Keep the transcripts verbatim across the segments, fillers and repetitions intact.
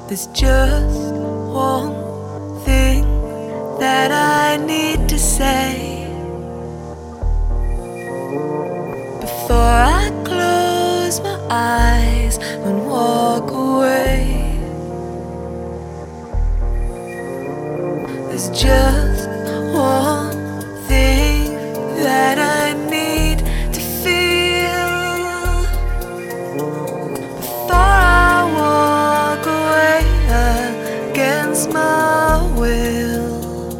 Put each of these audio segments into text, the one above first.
There's just one thing that I need to say before I close my eyes and walk away. There's just one thing that I need to feel before I walk away against my will.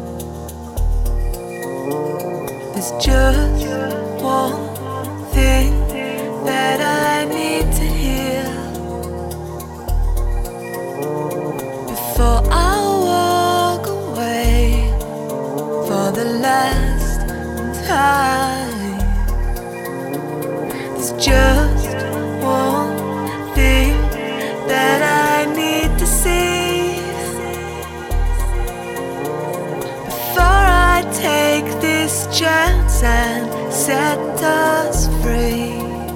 There's just one thing that I need to hear before I walk away for the last time. There's just one thing that I need to see before I take this chance and set us free.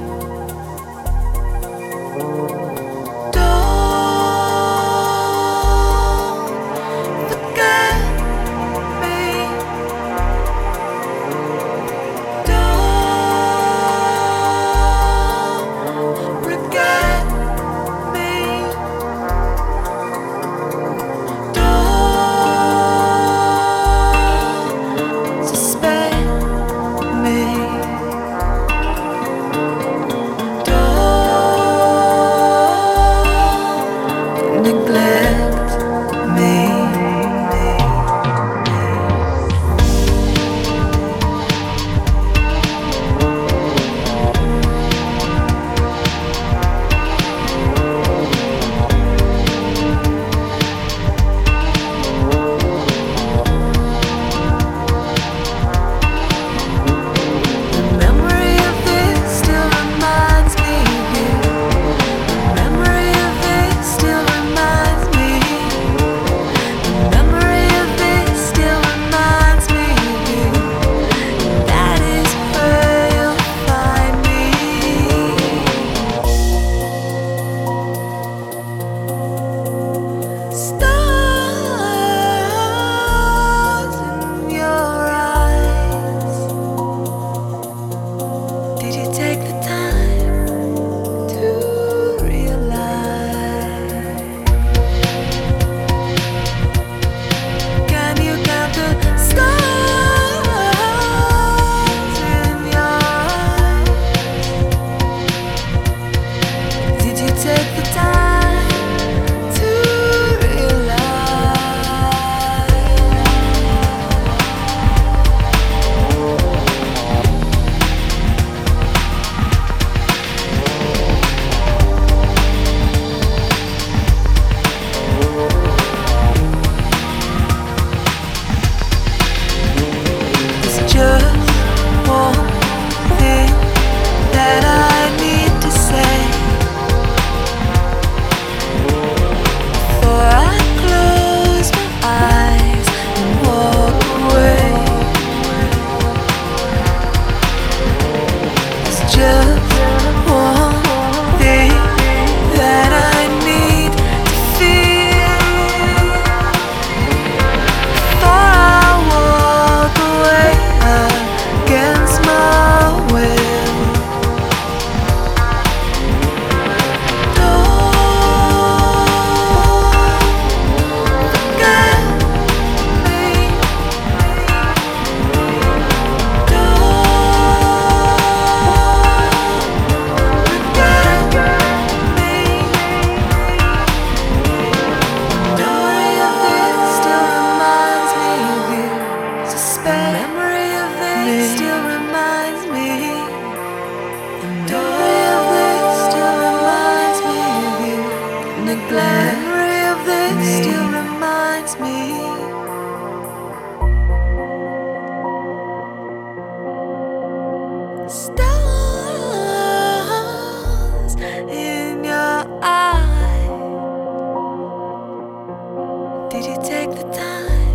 Memory of this still reminds me. Stars in your eyes. Did you take the time?